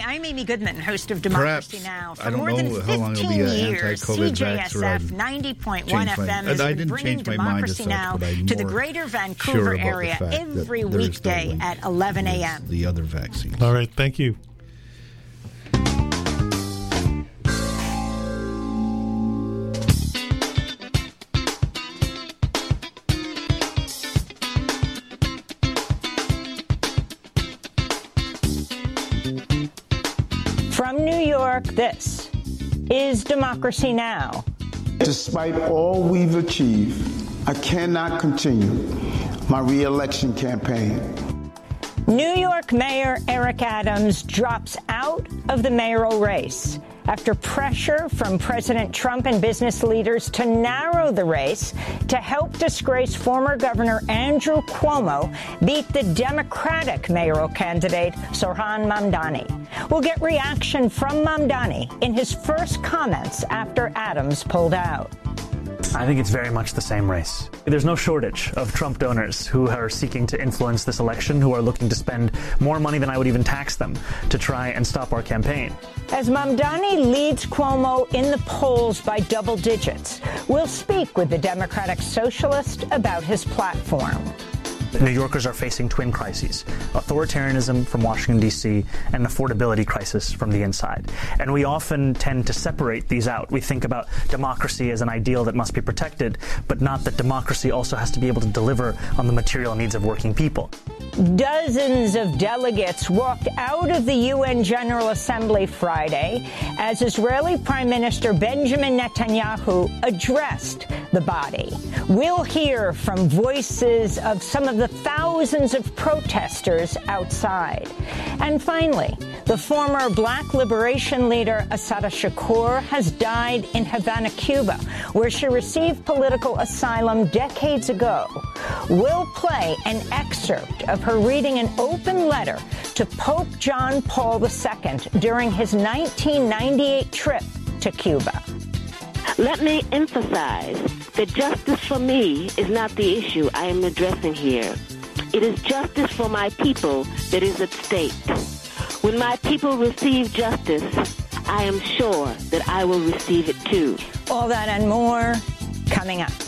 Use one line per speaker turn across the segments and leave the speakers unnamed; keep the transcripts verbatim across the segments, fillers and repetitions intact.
I'm Amy Goodman, host of Democracy
Perhaps,
Now. For
I don't
more
know
than
how long it'll
fifteen
be an
years,
anti-COVID
C J S F
vax, or
ninety point one
changed
F
my-
M has
I
been
didn't
bringing
change my mind as
Democracy
such,
Now
but I'm
to the
more
greater
sure
Vancouver
about the
area
fact that
every
there is no
weekday
link
at eleven a.m.
with the other vaccines.
All right, thank you.
From New York, this is Democracy Now!
Despite all we've achieved, I cannot continue my re-election campaign.
New York Mayor Eric Adams drops out of the mayoral race after pressure from President Trump and business leaders to narrow the race to help disgraced former Governor Andrew Cuomo beat the Democratic mayoral candidate Zohran Mamdani. We'll get reaction from Mamdani in his first comments after Adams pulled out.
I think it's very much the same race. There's no shortage of Trump donors who are seeking to influence this election, who are looking to spend more money than I would even tax them to try and stop our campaign.
As Mamdani leads Cuomo in the polls by double digits, we'll speak with the Democratic socialist about his platform.
New Yorkers are facing twin crises: authoritarianism from Washington, D C, and an affordability crisis from the inside. And we often tend to separate these out. We think about democracy as an ideal that must be protected, but not that democracy also has to be able to deliver on the material needs of working people.
Dozens of delegates walked out of the U N General Assembly Friday as Israeli Prime Minister Benjamin Netanyahu addressed the body. We'll hear from voices of some of the thousands of protesters outside. And finally, the former black liberation leader Assata Shakur has died in Havana, Cuba, where she received political asylum decades ago. We'll play an excerpt of her reading an open letter to Pope John Paul the Second during his nineteen ninety-eight trip to Cuba.
Let me emphasize that justice for me is not the issue I am addressing here. It is justice for my people that is at stake. When my people receive justice, I am sure that I will receive it too.
All that and more coming up.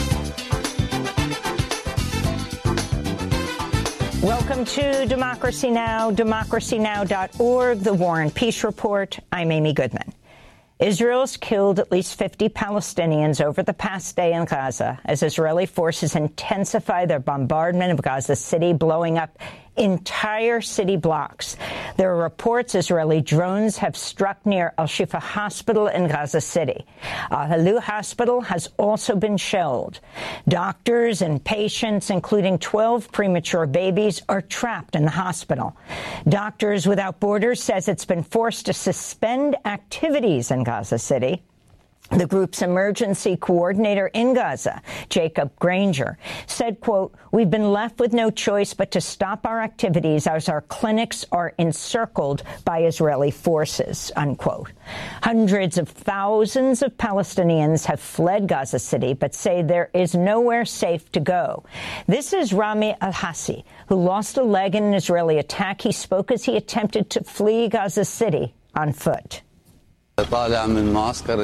Welcome to Democracy Now!, democracy now dot org, the War and Peace Report. I'm Amy Goodman. Israel's killed at least fifty Palestinians over the past day in Gaza as Israeli forces intensify their bombardment of Gaza City, blowing up entire city blocks. There are reports Israeli drones have struck near Al-Shifa Hospital in Gaza City. Al-Halou Hospital has also been shelled. Doctors and patients, including twelve premature babies, are trapped in the hospital. Doctors Without Borders says it's been forced to suspend activities in Gaza City. The group's emergency coordinator in Gaza, Jacob Granger, said, quote, "We've been left with no choice but to stop our activities as our clinics are encircled by Israeli forces," unquote. Hundreds of thousands of Palestinians have fled Gaza City, but say there is nowhere safe to go. This is Rami Al-Hassi, who lost a leg in an Israeli attack. He spoke as he attempted to flee Gaza City on foot.
I'm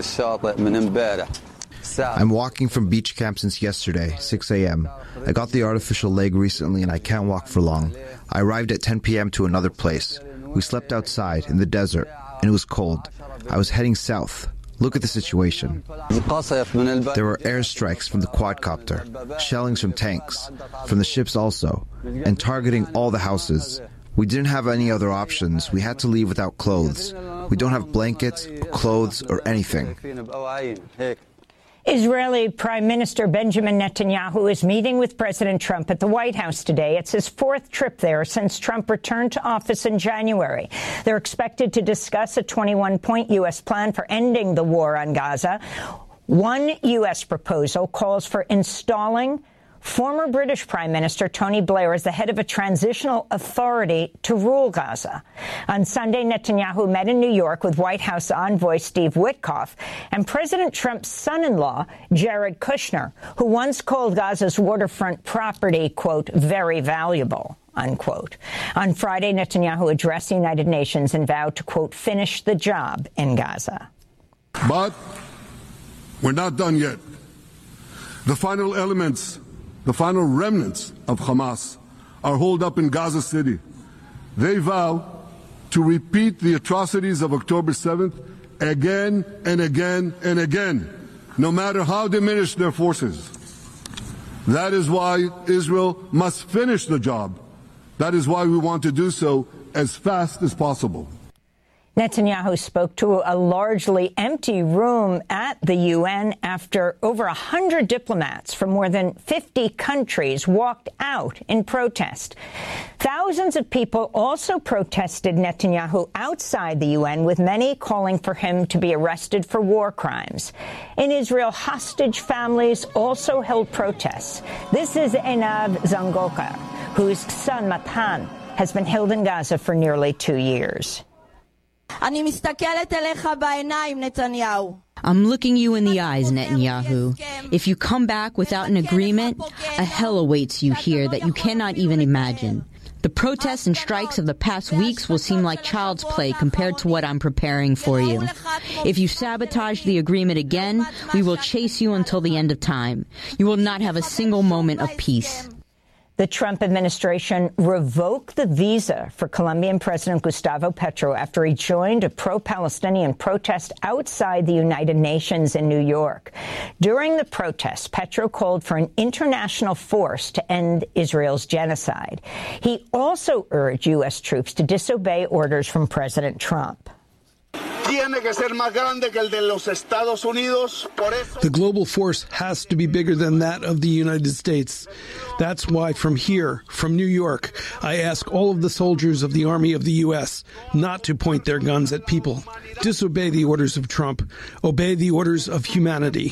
walking from beach camp since yesterday, six a.m. I got the artificial leg recently and I can't walk for long. I arrived at ten p.m. to another place. We slept outside in the desert and it was cold. I was heading south. Look at the situation. There were airstrikes from the quadcopter, shellings from tanks, from the ships also, and targeting all the houses. We didn't have any other options. We had to leave without clothes. We don't have blankets, or clothes, or anything.
Israeli Prime Minister Benjamin Netanyahu is meeting with President Trump at the White House today. It's his fourth trip there since Trump returned to office in January. They're expected to discuss a twenty-one point U S plan for ending the war on Gaza. One U S proposal calls for installing former British Prime Minister Tony Blair as the head of a transitional authority to rule Gaza. On Sunday, Netanyahu met in New York with White House envoy Steve Witkoff and President Trump's son-in-law, Jared Kushner, who once called Gaza's waterfront property, quote, very valuable, unquote. On Friday, Netanyahu addressed the United Nations and vowed to, quote, finish the job in Gaza.
But we're not done yet. The final elements, the final remnants of Hamas are holed up in Gaza City. They vow to repeat the atrocities of October seventh again and again and again, no matter how diminished their forces. That is why Israel must finish the job. That is why we want to do so as fast as possible.
Netanyahu spoke to a largely empty room at the U N after over one hundred diplomats from more than fifty countries walked out in protest. Thousands of people also protested Netanyahu outside the U N, with many calling for him to be arrested for war crimes. In Israel, hostage families also held protests. This is Einav Zangokar, whose son Matan has been held in Gaza for nearly two years.
I'm looking you in the eyes, Netanyahu. If you come back without an agreement, a hell awaits you here that you cannot even imagine. The protests and strikes of the past weeks will seem like child's play compared to what I'm preparing for you. If you sabotage the agreement again, we will chase you until the end of time. You will not have a single moment of peace.
The Trump administration revoked the visa for Colombian President Gustavo Petro after he joined a pro-Palestinian protest outside the United Nations in New York. During the protest, Petro called for an international force to end Israel's genocide. He also urged U S troops to disobey orders from President Trump.
The global force has to be bigger than that of the United States. That's why from here, from New York, I ask all of the soldiers of the Army of the U S not to point their guns at people. Disobey the orders of Trump. Obey the orders of humanity.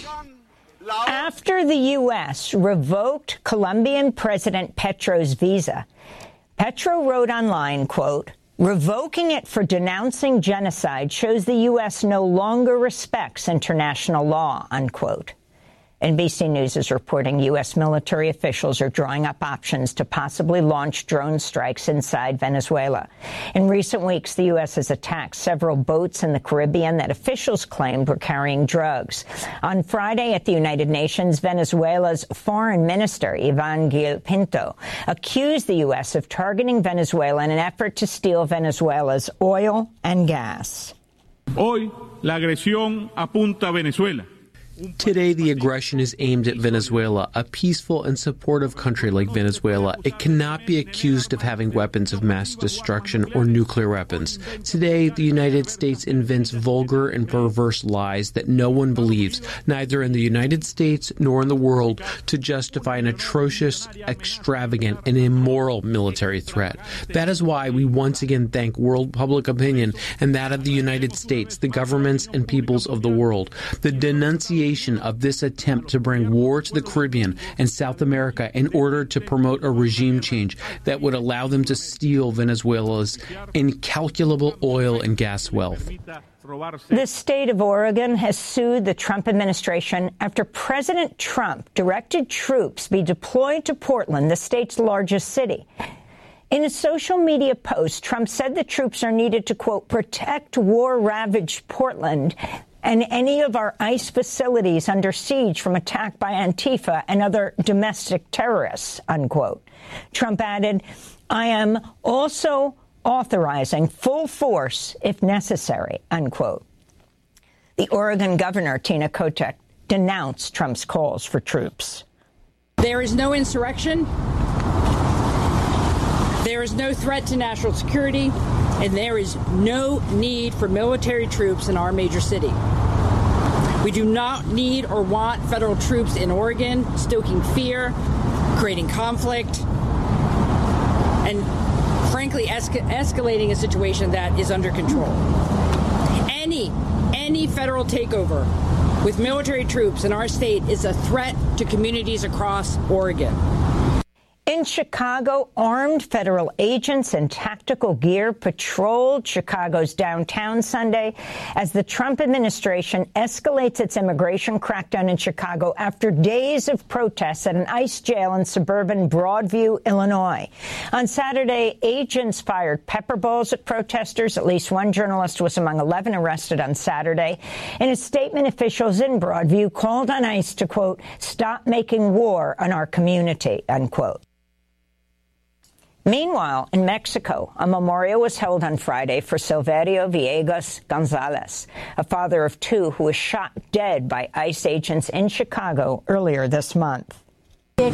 After the U S revoked Colombian President Petro's visa, Petro wrote online, quote, revoking it for denouncing genocide shows the U S no longer respects international law, unquote. N B C News is reporting U S military officials are drawing up options to possibly launch drone strikes inside Venezuela. In recent weeks, the U S has attacked several boats in the Caribbean that officials claimed were carrying drugs. On Friday at the United Nations, Venezuela's foreign minister, Ivan Gil Pinto, accused the U S of targeting Venezuela in an effort to steal Venezuela's oil and gas.
Hoy, la agresión apunta a Venezuela.
Today, the aggression is aimed at Venezuela, a peaceful and supportive country like Venezuela. It cannot be accused of having weapons of mass destruction or nuclear weapons. Today, the United States invents vulgar and perverse lies that no one believes, neither in the United States nor in the world, to justify an atrocious, extravagant, and immoral military threat. That is why we once again thank world public opinion and that of the United States, the governments and peoples of the world. The denunciation of this attempt to bring war to the Caribbean and South America in order to promote a regime change that would allow them to steal Venezuela's incalculable oil and gas wealth.
The state of Oregon has sued the Trump administration after President Trump directed troops be deployed to Portland, the state's largest city. In a social media post, Trump said the troops are needed to, quote, protect war-ravaged Portland and any of our ICE facilities under siege from attack by Antifa and other domestic terrorists, unquote. Trump added, I am also authorizing full force if necessary, unquote. The Oregon governor, Tina Kotek, denounced Trump's calls for troops.
There is no insurrection. There is no threat to national security, and there is no need for military troops in our major city. We do not need or want federal troops in Oregon stoking fear, creating conflict, and frankly esca- escalating a situation that is under control. Any, any federal takeover with military troops in our state is a threat to communities across Oregon.
In Chicago, armed federal agents in tactical gear patrolled Chicago's downtown Sunday as the Trump administration escalates its immigration crackdown in Chicago after days of protests at an ICE jail in suburban Broadview, Illinois. On Saturday, agents fired pepper balls at protesters. At least one journalist was among eleven arrested on Saturday. In a statement, officials in Broadview called on ICE to, quote, stop making war on our community, unquote. Meanwhile, in Mexico, a memorial was held on Friday for Silverio Villegas Gonzalez, a father of two who was shot dead by ICE agents in Chicago earlier this month.
We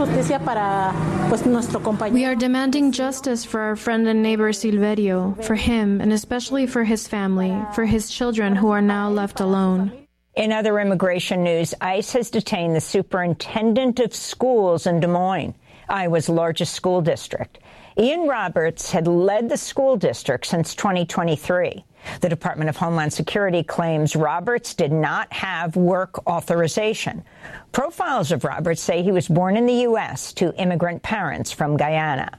are demanding justice for our friend and neighbor Silverio, for him, and especially for his family, for his children who are now left alone.
In other immigration news, ICE has detained the superintendent of schools in Des Moines, Iowa's largest school district. Ian Roberts had led the school district since twenty twenty-three. The Department of Homeland Security claims Roberts did not have work authorization. Profiles of Roberts say he was born in the U S to immigrant parents from Guyana.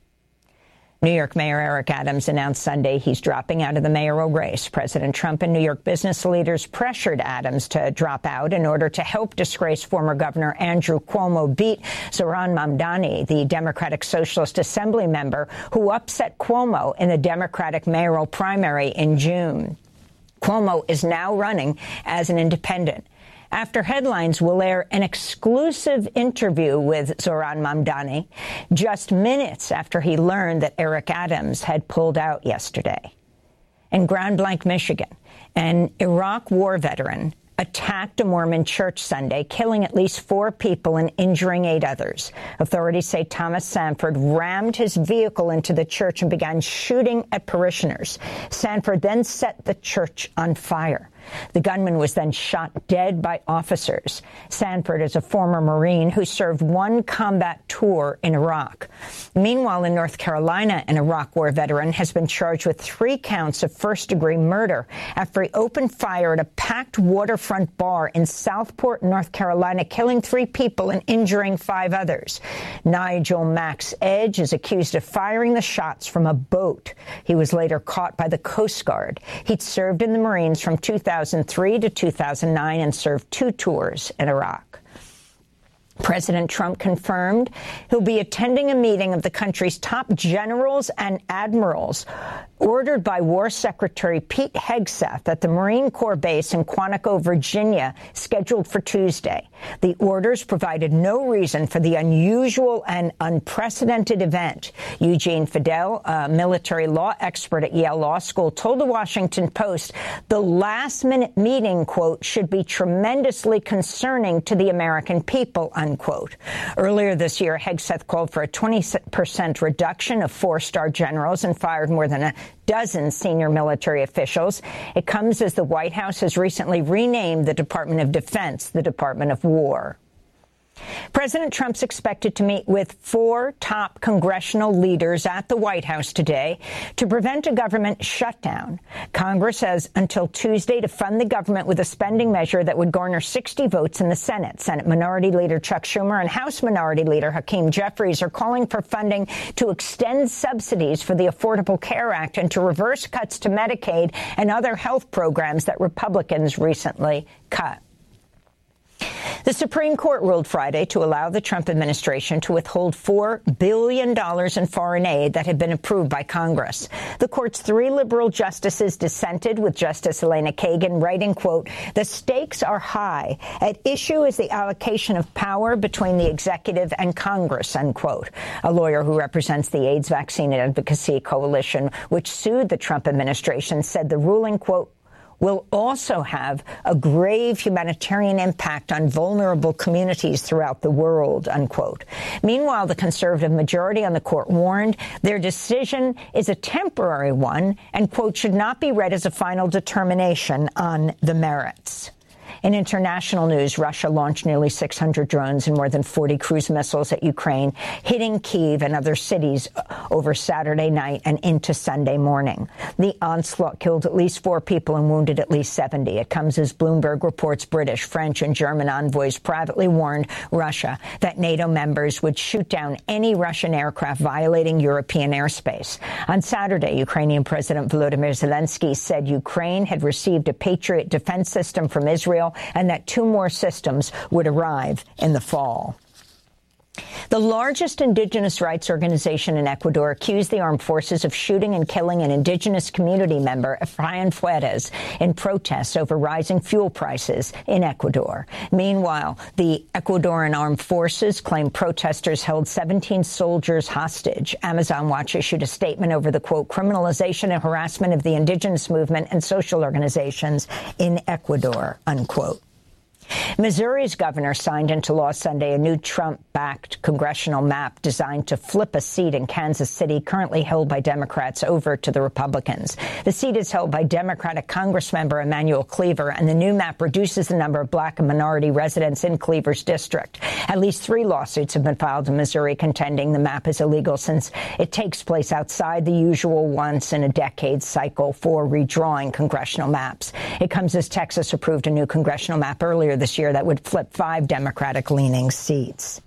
New York Mayor Eric Adams announced Sunday he's dropping out of the mayoral race. President Trump and New York business leaders pressured Adams to drop out in order to help disgraced former Governor Andrew Cuomo beat Zohran Mamdani, the Democratic Socialist Assembly member who upset Cuomo in the Democratic mayoral primary in June. Cuomo is now running as an independent. After Headlines will air an exclusive interview with Zohran Mamdani just minutes after he learned that Eric Adams had pulled out yesterday. In Grand Blanc, Michigan, an Iraq war veteran attacked a Mormon church Sunday, killing at least four people and injuring eight others. Authorities say Thomas Sanford rammed his vehicle into the church and began shooting at parishioners. Sanford then set the church on fire. The gunman was then shot dead by officers. Sanford is a former Marine who served one combat tour in Iraq. Meanwhile, in North Carolina, an Iraq war veteran has been charged with three counts of first-degree murder after he opened fire at a packed waterfront bar in Southport, North Carolina, killing three people and injuring five others. Nigel Max Edge is accused of firing the shots from a boat. He was later caught by the Coast Guard. He'd served in the Marines from two thousand three to two thousand nine and served two tours in Iraq. President Trump confirmed he'll be attending a meeting of the country's top generals and admirals, ordered by War Secretary Pete Hegseth at the Marine Corps base in Quantico, Virginia, scheduled for Tuesday. The orders provided no reason for the unusual and unprecedented event. Eugene Fidel, a military law expert at Yale Law School, told the Washington Post the last-minute meeting, quote, should be tremendously concerning to the American people, unquote. Earlier this year, Hegseth called for a twenty percent reduction of four-star generals and fired more than a dozen senior military officials. It comes as the White House has recently renamed the Department of Defense the Department of War. President Trump's expected to meet with four top congressional leaders at the White House today to prevent a government shutdown. Congress has until Tuesday to fund the government with a spending measure that would garner sixty votes in the Senate. Senate Minority Leader Chuck Schumer and House Minority Leader Hakeem Jeffries are calling for funding to extend subsidies for the Affordable Care Act and to reverse cuts to Medicaid and other health programs that Republicans recently cut. The Supreme Court ruled Friday to allow the Trump administration to withhold four billion dollars in foreign aid that had been approved by Congress. The court's three liberal justices dissented, with Justice Elena Kagan writing, quote, the stakes are high. At issue is the allocation of power between the executive and Congress, unquote. A lawyer who represents the AIDS Vaccine Advocacy Coalition, which sued the Trump administration, said the ruling, quote, will also have a grave humanitarian impact on vulnerable communities throughout the world, unquote. Meanwhile, the conservative majority on the court warned their decision is a temporary one and, quote, should not be read as a final determination on the merits. In international news, Russia launched nearly six hundred drones and more than forty cruise missiles at Ukraine, hitting Kyiv and other cities over Saturday night and into Sunday morning. The onslaught killed at least four people and wounded at least seventy. It comes as Bloomberg reports British, French, and German envoys privately warned Russia that NATO members would shoot down any Russian aircraft violating European airspace. On Saturday, Ukrainian President Volodymyr Zelensky said Ukraine had received a Patriot defense system from Israel and that two more systems would arrive in the fall. The largest indigenous rights organization in Ecuador accused the armed forces of shooting and killing an indigenous community member, Efrain Fuertes, in protests over rising fuel prices in Ecuador. Meanwhile, the Ecuadorian armed forces claim protesters held seventeen soldiers hostage. Amazon Watch issued a statement over the, quote, criminalization and harassment of the indigenous movement and social organizations in Ecuador, unquote. Missouri's governor signed into law Sunday a new Trump-backed congressional map designed to flip a seat in Kansas City currently held by Democrats over to the Republicans. The seat is held by Democratic Congressmember Emanuel Cleaver, and the new map reduces the number of black and minority residents in Cleaver's district. At least three lawsuits have been filed in Missouri contending the map is illegal since it takes place outside the usual once-in-a-decade cycle for redrawing congressional maps. It comes as Texas approved a new congressional map earlier this year that would flip five Democratic-leaning seats.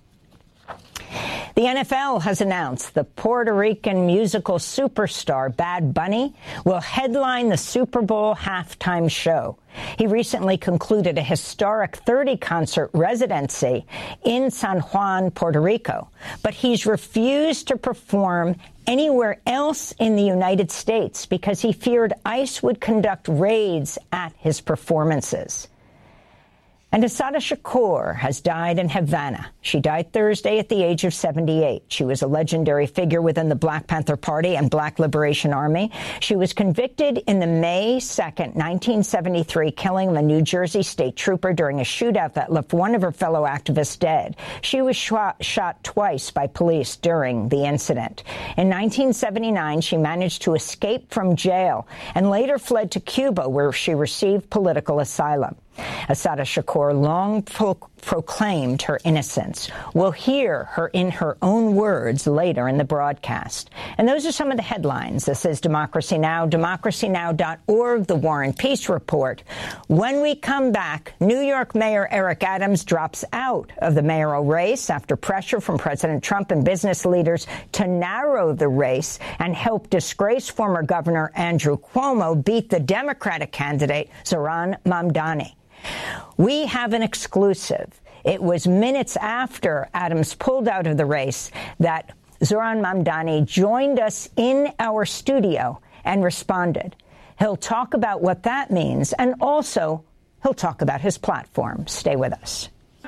The N F L has announced the Puerto Rican musical superstar Bad Bunny will headline the Super Bowl halftime show. He recently concluded a historic thirty-concert residency in San Juan, Puerto Rico, but he's refused to perform anywhere else in the United States because he feared ICE would conduct raids at his performances. And Assata Shakur has died in Havana. She died Thursday at the age of seventy-eight. She was a legendary figure within the Black Panther Party and Black Liberation Army. She was convicted in the May second, nineteen seventy-three killing of a New Jersey state trooper during a shootout that left one of her fellow activists dead. She was shot, shot twice by police during the incident. In nineteen seventy-nine, she managed to escape from jail and later fled to Cuba, where she received political asylum. Assata Shakur long pro- proclaimed her innocence. We'll hear her in her own words later in the broadcast. And those are some of the headlines. This is Democracy Now!, democracy now dot org, The War and Peace Report. When we come back, New York Mayor Eric Adams drops out of the mayoral race after pressure from President Trump and business leaders to narrow the race and help disgraced former Governor Andrew Cuomo beat the Democratic candidate Zohran Mamdani. We have an exclusive. It was minutes after Adams pulled out of the race that Zohran Mamdani joined us in our studio and responded. He'll talk about what that means, and also he'll talk about his platform. Stay with us.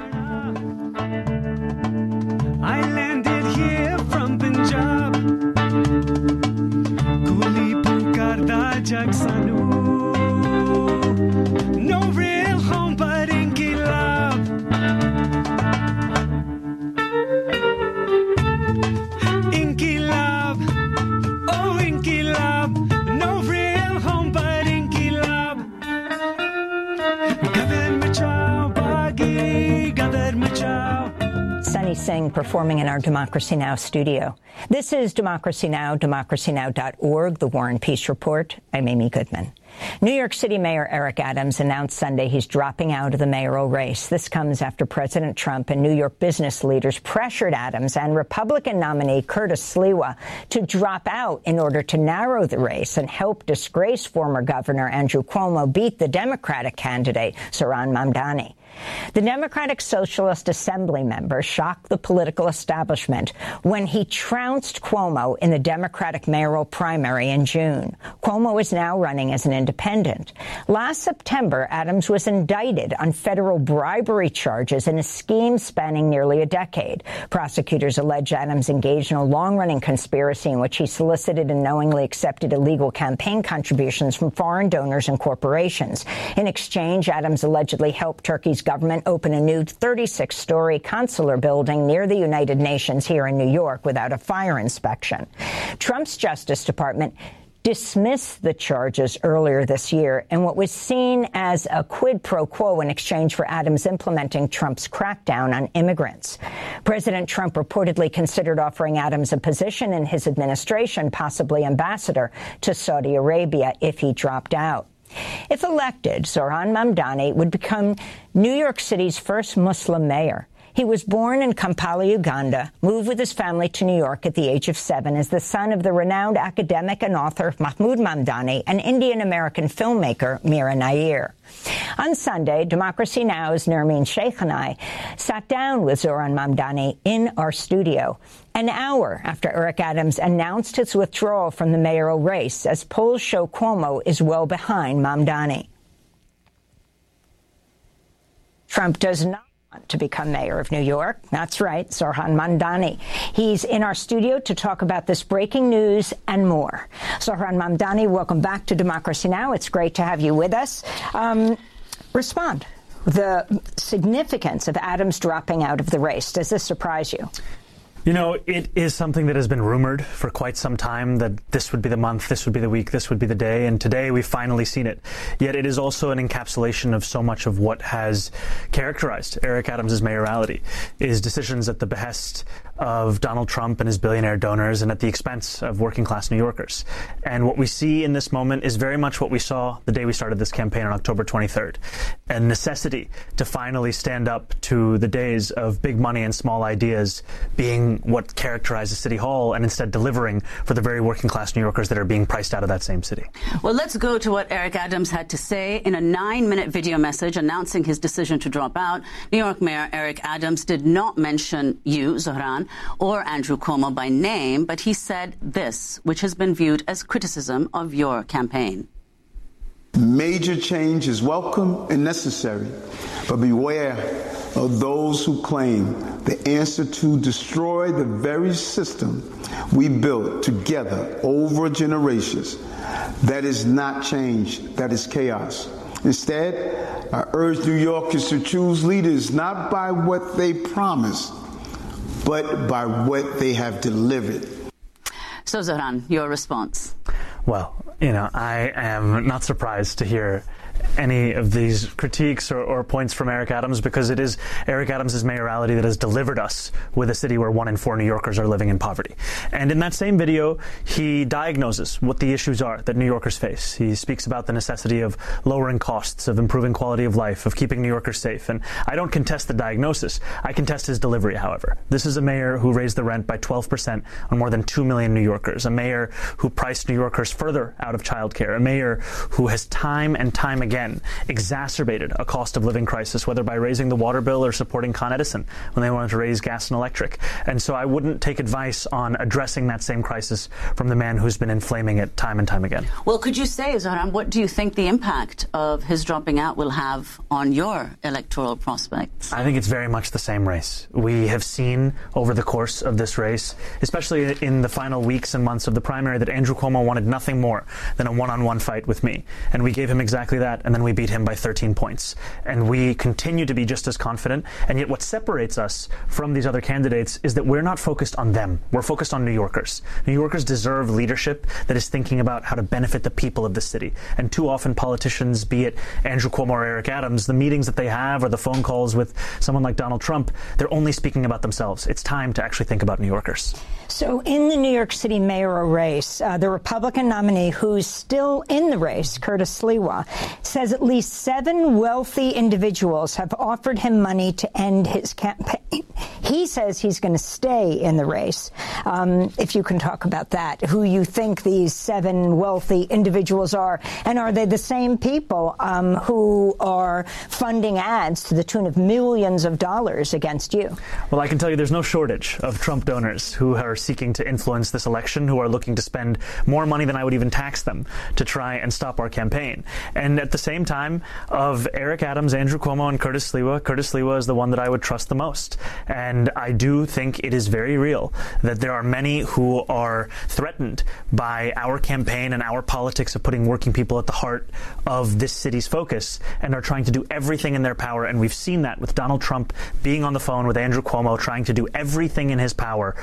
I landed here from Punjab. Guli pukarda jag sanu. No real home but Inkilab. Inkilab. Oh Inkilab. No real home but Inkilab. Gadar machao bagi, gadar machao.
Sunny Singh performing in our Democracy Now! Studio. This is Democracy Now!, democracy now dot org, The War and Peace Report. I'm Amy Goodman. New York City Mayor Eric Adams announced Sunday he's dropping out of the mayoral race. This comes after President Trump and New York business leaders pressured Adams and Republican nominee Curtis Sliwa to drop out in order to narrow the race and help disgraced former Governor Andrew Cuomo beat the Democratic candidate Zohran Mamdani. The Democratic Socialist Assembly member shocked the political establishment when he trounced Cuomo in the Democratic mayoral primary in June. Cuomo is now running as an independent. Last September, Adams was indicted on federal bribery charges in a scheme spanning nearly a decade. Prosecutors allege Adams engaged in a long-running conspiracy in which he solicited and knowingly accepted illegal campaign contributions from foreign donors and corporations. In exchange, Adams allegedly helped Turkey's government open a new thirty-six story consular building near the United Nations here in New York without a fire inspection. Trump's Justice Department dismissed the charges earlier this year in what was seen as a quid pro quo in exchange for Adams implementing Trump's crackdown on immigrants. President Trump reportedly considered offering Adams a position in his administration, possibly ambassador to Saudi Arabia, if he dropped out. If elected, Zohran Mamdani would become New York City's first Muslim mayor. He was born in Kampala, Uganda, moved with his family to New York at the age of seven as the son of the renowned academic and author Mahmoud Mamdani and Indian-American filmmaker Mira Nair. On Sunday, Democracy Now!'s Nermeen Sheikh and I sat down with Zohran Mamdani in our studio an hour after Eric Adams announced his withdrawal from the mayoral race, as polls show Cuomo is well behind Mamdani. Trump does not to become mayor of New York. That's right, Zohran Mamdani. He's in our studio to talk about this breaking news and more. Zohran Mamdani, welcome back to Democracy Now! It's great to have you with us. Um, respond. The significance of Adams dropping out of the race, does this surprise you?
You know, it is something that has been rumored for quite some time, that this would be the month, this would be the week, this would be the day, and today we've finally seen it. Yet it is also an encapsulation of so much of what has characterized Eric Adams' mayoralty, is decisions at the behest of Donald Trump and his billionaire donors and at the expense of working-class New Yorkers. And what we see in this moment is very much what we saw the day we started this campaign on October twenty-third, a necessity to finally stand up to the days of big money and small ideas being what characterizes City Hall, and instead delivering for the very working-class New Yorkers that are being priced out of that same city.
Well, let's go to what Eric Adams had to say in a nine-minute video message announcing his decision to drop out. New York Mayor Eric Adams did not mention you, Zohran, or Andrew Cuomo by name, but he said this, which has been viewed as criticism of your campaign.
Major change is welcome and necessary, but beware of those who claim the answer to destroy the very system we built together over generations. That is not change, that is chaos. Instead, I urge New Yorkers to choose leaders not by what they promise, but by what they have delivered.
So, Zohran, your response?
Well, you know, I am not surprised to hear any of these critiques or, or points from Eric Adams, because it is Eric Adams' mayoralty that has delivered us with a city where one in four New Yorkers are living in poverty. And in that same video, he diagnoses what the issues are that New Yorkers face. He speaks about the necessity of lowering costs, of improving quality of life, of keeping New Yorkers safe. And I don't contest the diagnosis. I contest his delivery, however. This is a mayor who raised the rent by twelve percent on more than two million New Yorkers, a mayor who priced New Yorkers further out of childcare, a mayor who has time and time again exacerbated a cost of living crisis, whether by raising the water bill or supporting Con Edison when they wanted to raise gas and electric. And so I wouldn't take advice on addressing that same crisis from the man who's been inflaming it time and time again.
Well, could you say, Zohran, what do you think the impact of his dropping out will have on your electoral prospects?
I think it's very much the same race. We have seen over the course of this race, especially in the final weeks and months of the primary, that Andrew Cuomo wanted nothing more than a one-on-one fight with me. And we gave him exactly that, and then we beat him by thirteen points. And we continue to be just as confident. And yet what separates us from these other candidates is that we're not focused on them. We're focused on New Yorkers. New Yorkers deserve leadership that is thinking about how to benefit the people of the city. And too often politicians, be it Andrew Cuomo or Eric Adams, the meetings that they have or the phone calls with someone like Donald Trump, they're only speaking about themselves. It's time to actually think about New Yorkers.
So in the New York City mayoral race, uh, the Republican nominee who's still in the race, Curtis Sliwa, says at least seven wealthy individuals have offered him money to end his campaign. He says he's going to stay in the race. Um, if you can talk about that, who you think these seven wealthy individuals are, and are they the same people um, who are funding ads to the tune of millions of dollars against you?
Well, I can tell you there's no shortage of Trump donors who are seeking to influence this election, who are looking to spend more money than I would even tax them to try and stop our campaign. And at the same time, of Eric Adams, Andrew Cuomo, and Curtis Sliwa, Curtis Sliwa is the one that I would trust the most. And I do think it is very real that there are many who are threatened by our campaign and our politics of putting working people at the heart of this city's focus, and are trying to do everything in their power. And we've seen that with Donald Trump being on the phone with Andrew Cuomo, trying to do everything in his power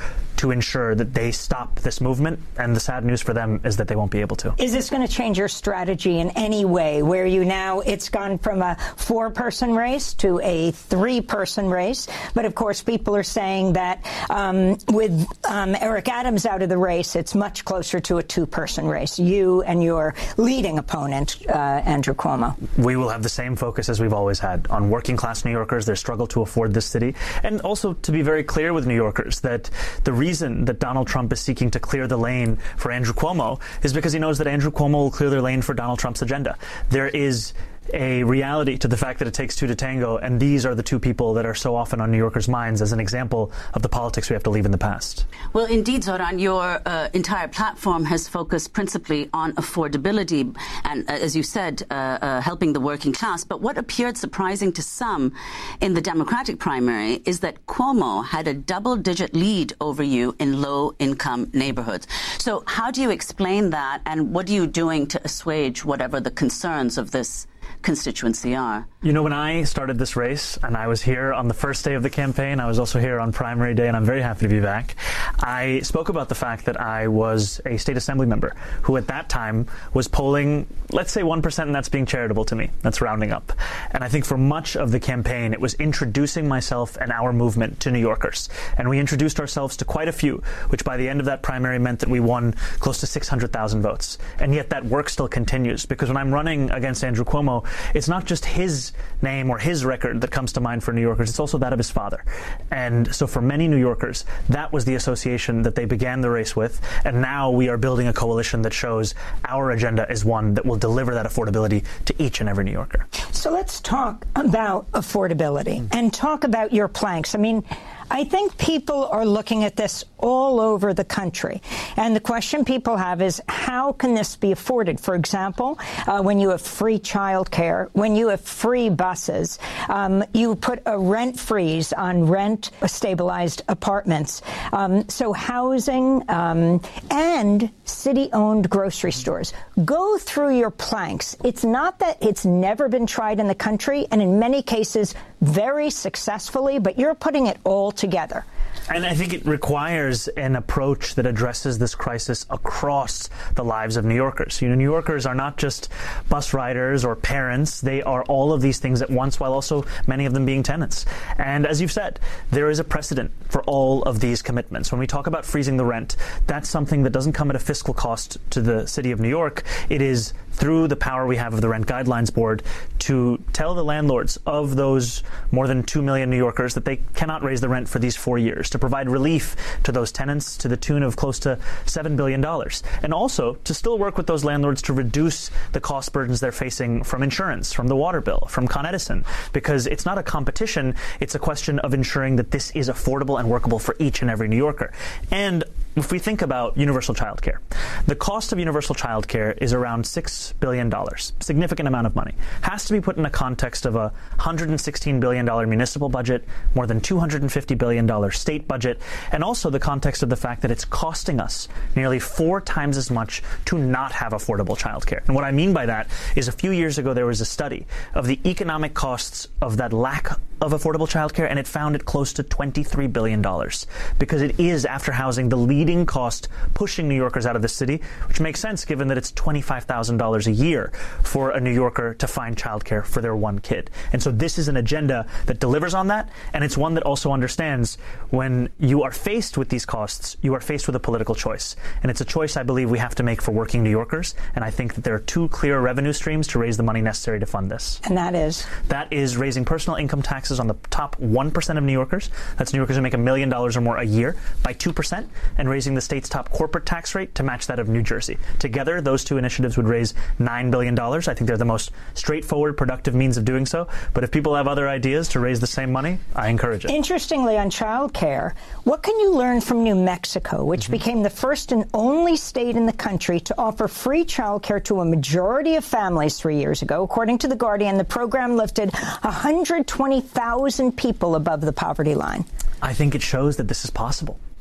to ensure that they stop this movement. And the sad news for them is that they won't be able to.
Is this going to change your strategy in any way, where you now, it's gone from a four-person race to a three-person race? But, of course, people are saying that um, with um, Eric Adams out of the race, it's much closer to a two-person race, you and your leading opponent, uh, Andrew Cuomo.
We will have the same focus as we've always had on working-class New Yorkers, their struggle to afford this city, and also to be very clear with New Yorkers that the reason that Donald Trump is seeking to clear the lane for Andrew Cuomo is because he knows that Andrew Cuomo will clear their lane for Donald Trump's agenda. There is a reality to the fact that it takes two to tango, and these are the two people that are so often on New Yorkers' minds as an example of the politics we have to leave in the past.
Well, indeed, Zohran, your uh, entire platform has focused principally on affordability and, uh, as you said, uh, uh, helping the working class. But what appeared surprising to some in the Democratic primary is that Cuomo had a double-digit lead over you in low-income neighborhoods. So how do you explain that, and what are you doing to assuage whatever the concerns of this constituency are?
You know, when I started this race, and I was here on the first day of the campaign, I was also here on primary day, and I'm very happy to be back, I spoke about the fact that I was a state assembly member who at that time was polling, let's say one percent, and that's being charitable to me. That's rounding up. And I think for much of the campaign, it was introducing myself and our movement to New Yorkers. And we introduced ourselves to quite a few, which by the end of that primary meant that we won close to six hundred thousand votes. And yet that work still continues, because when I'm running against Andrew Cuomo, it's not just his name or his record that comes to mind for New Yorkers, it's also that of his father. And so for many New Yorkers, that was the association that they began the race with, and now we are building a coalition that shows our agenda is one that will deliver that affordability to each and every New Yorker.
So let's talk about affordability mm-hmm. and talk about your planks. I mean, I think people are looking at this all over the country. And the question people have is, how can this be afforded? For example, uh, when you have free childcare, when you have free buses, um, you put a rent freeze on rent-stabilized apartments. Um, so housing um, and city-owned grocery stores. Go through your planks. It's not that it's never been tried in the country, and in many cases very successfully, but you're putting it all together.
And I think it requires an approach that addresses this crisis across the lives of New Yorkers. You know, New Yorkers are not just bus riders or parents. They are all of these things at once, while also many of them being tenants. And as you've said, there is a precedent for all of these commitments. When we talk about freezing the rent, that's something that doesn't come at a fiscal cost to the city of New York. It is through the power we have of the Rent Guidelines Board to tell the landlords of those more than two million New Yorkers that they cannot raise the rent for these four years, to provide relief to those tenants to the tune of close to seven billion dollars, and also to still work with those landlords to reduce the cost burdens they're facing from insurance, from the water bill, from Con Edison, because it's not a competition, it's a question of ensuring that this is affordable and workable for each and every New Yorker. And if we think about universal child care, the cost of universal child care is around six billion dollars, significant amount of money. Has to be put in a context of a one hundred sixteen billion dollars municipal budget, more than two hundred fifty billion dollars state budget, and also the context of the fact that it's costing us nearly four times as much to not have affordable child care. And what I mean by that is a few years ago there was a study of the economic costs of that lack of affordable child care, and it found it close to twenty-three billion dollars, because it is, after housing, the leading cost pushing New Yorkers out of the city, which makes sense given that it's twenty-five thousand dollars a year for a New Yorker to find child care for their one kid. And so this is an agenda that delivers on that, and it's one that also understands when you are faced with these costs, you are faced with a political choice. And it's a choice I believe we have to make for working New Yorkers, and I think that there are two clear revenue streams to raise the money necessary to fund this.
And that is?
That is raising personal income taxes on the top one percent of New Yorkers. That's New Yorkers who make a million dollars or more a year by two percent, and raising the state's top corporate tax rate to match that of New Jersey. Together, those two initiatives would raise nine billion dollars. I think they're the most straightforward, productive means of doing so. But if people have other ideas to raise the same money, I encourage it.
Interestingly, on child care, what can you learn from New Mexico, which mm-hmm. became the first and only state in the country to offer free child care to a majority of families three years ago? According to The Guardian, the program lifted one hundred twenty thousand people above the poverty line.
I think it shows that this is possible.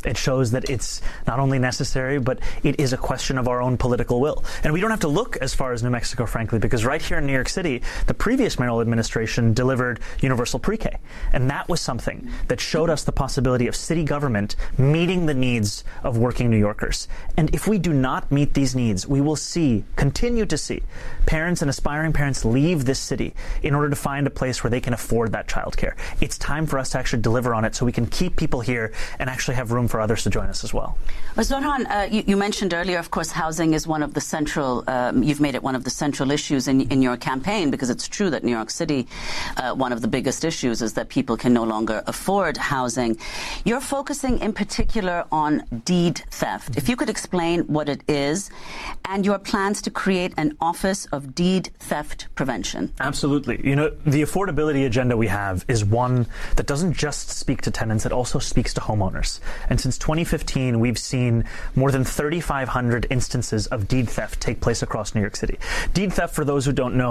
It shows that it's not only necessary, but it is a question of our own political will. And we don't have to look as far as New Mexico, frankly, because right here in New York City, the previous mayoral administration delivered universal pre-K. And that was something that showed us the possibility of city government meeting the needs of working New Yorkers. And if we do not meet these needs, we will see, continue to see, parents and aspiring parents leave this city in order to find a place where they can afford that childcare. It's time for us to actually deliver on it so we can keep people here and actually have room for others to join us as well.
Well, Zohran, uh, you, you mentioned earlier, of course, housing is one of the central, um, you've made it one of the central issues in, in your campaign, because it's true that New York City, uh, one of the biggest issues is that people can no longer afford housing. You're focusing in particular on deed theft. If you could explain what it is and your plans to create an Office of Deed Theft Prevention.
Absolutely. You know, the affordability agenda we have is one that doesn't just speak to tenants, it also speaks to homeowners. And since twenty fifteen, we've seen more than thirty-five hundred instances of deed theft take place across New York City. Deed theft, for those who don't know,